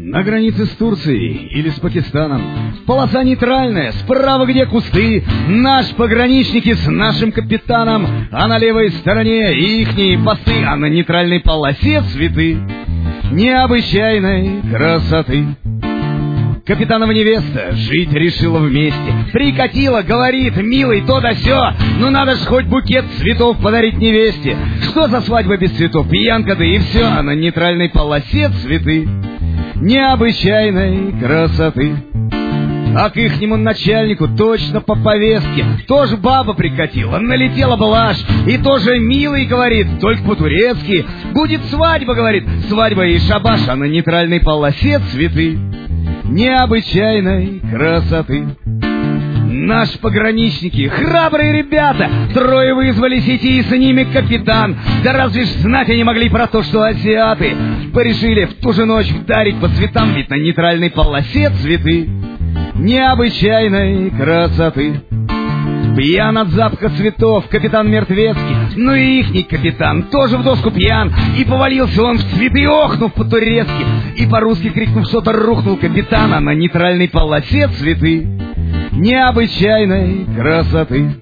На границе с Турцией или с Пакистаном полоса нейтральная, справа где кусты. Наш пограничники с нашим капитаном, а на левой стороне ихние посты, а на нейтральной полосе цветы необычайной красоты. Капитанова невеста жить решила вместе. Прикатила, говорит, милый, то да сё. Ну надо ж хоть букет цветов подарить невесте. Что за свадьба без цветов? Пьянка, да и все. А на нейтральной полосе цветы необычайной красоты. А к ихнему начальнику точно по повестке тоже баба прикатила, налетела блажь. И тоже милый, говорит, только по-турецки. Будет свадьба, говорит, свадьба и шабаш. А на нейтральной полосе цветы необычайной красоты. Наши пограничники, храбрые ребята, трое вызвались идти, и с ними капитан. Да разве ж знать они могли про то, что азиаты порешили в ту же ночь вдарить по цветам, ведь на нейтральной полосе цветы необычайной красоты. Пьян от запаха цветов капитан Мертвецкий, ну и ихний капитан тоже в доску пьян. И повалился он в цветы, охнув по-турецки, и по-русски крикнув что-то, рухнул капитан. А на нейтральной полосе цветы необычайной красоты.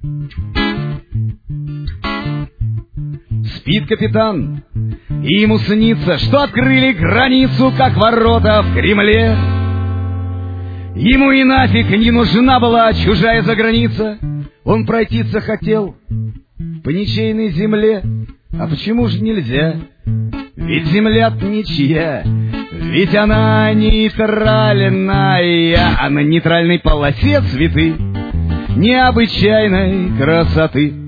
Спит капитан, и ему снится, что открыли границу, как ворота в Кремле. Ему и нафиг не нужна была чужая заграница. Он пройтиться хотел по ничейной земле. А почему же нельзя? Ведь земля-то ничья, ведь она нейтральная. А на нейтральной полосе цветы необычайной красоты.